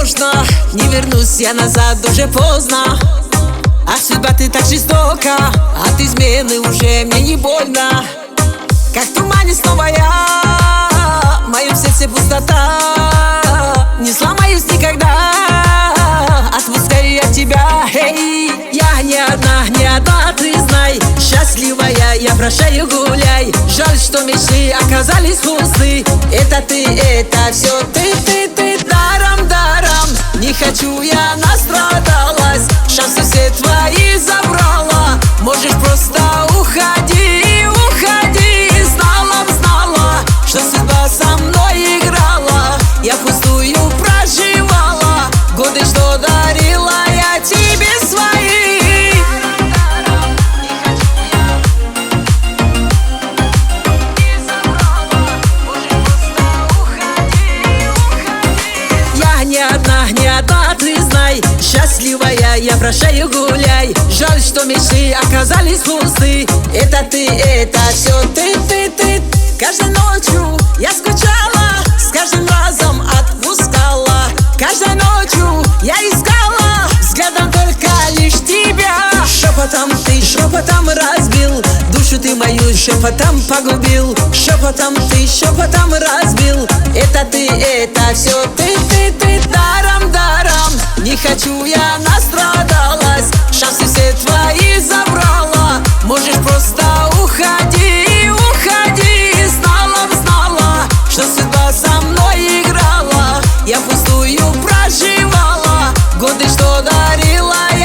можно. Не вернусь я назад, уже поздно. Ах, судьба, ты так жестока. От измены уже мне не больно. Как в тумане снова я, в моем сердце пустота. Не сломаюсь никогда, отпускаю я тебя. Эй, я не одна, ты знай. Счастливая, я прощаю, гуляй. Жаль, что мечты оказались пусты. Это ты, это все ты. Даром, не хочу, я настрадалась. Шансы все твои забрала. Можешь просто уходи. Знала, что судьба со мной играла. Я пустую проживала годы, что дарила я тебе свои. Я не одна, ты знай. Счастливая, я прощаю, гуляй. Жаль, что мечты оказались пусты. Это ты, это все ты. Каждой ночью я скучала, с каждым разом отпускала. Каждой ночью я искала, взглядом только лишь тебя. Шепотом ты, шепотом разбил душу ты мою, шепотом погубил. Шепотом ты, шепотом разбил. Это ты, это все ты. Даром, не хочу, я настрадалась. Шансы все твои забрала. Можешь просто уходи. Знала, что судьба со мной играла. Я пустую проживала годы, что дарила